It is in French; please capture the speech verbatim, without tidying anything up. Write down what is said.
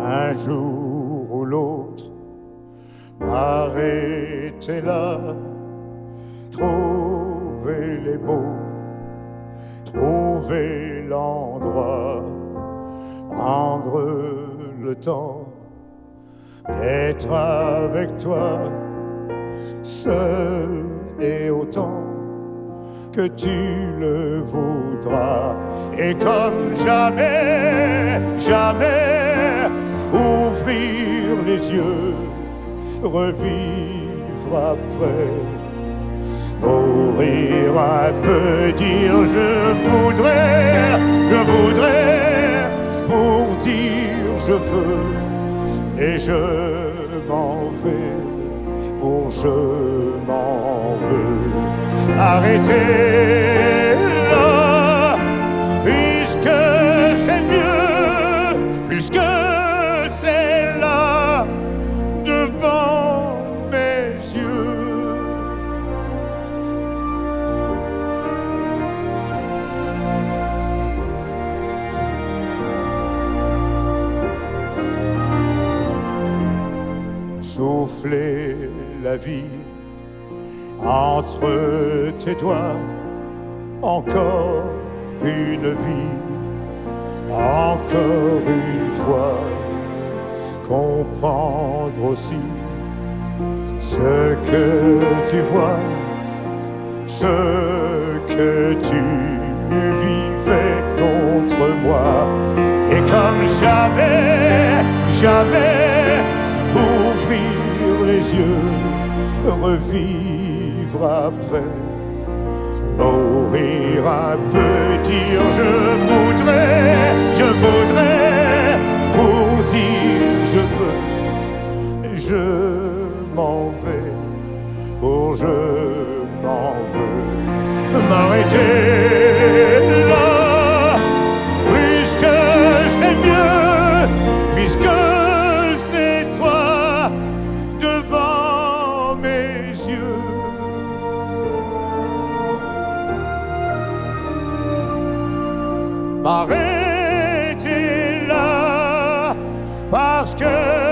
Un jour ou l'autre, m'arrêter là, trouver les mots, trouver l'endroit, prendre le temps d'être avec toi, seul et autant que tu le voudras. Et comme jamais, jamais, ouvrir les yeux, revivre après, mourir un peu, dire je voudrais, je voudrais, pour dire je veux, et je m'en vais, pour je m'en veux. Arrêtez là, puisque c'est mieux, puisque c'est là, devant mes yeux. Souffler la vie entre tes doigts, encore une vie, encore une fois, comprendre aussi ce que tu vois, ce que tu vivais contre moi. Et comme jamais, jamais, ouvrir les yeux, revivre après, mourir un peu, dire je voudrais, je voudrais, pour dire je veux, je m'en vais, pour je m'en veux, m'arrêter là, puisque c'est mieux, puisque c'est toi devant mes yeux. M'arrêter là, parce que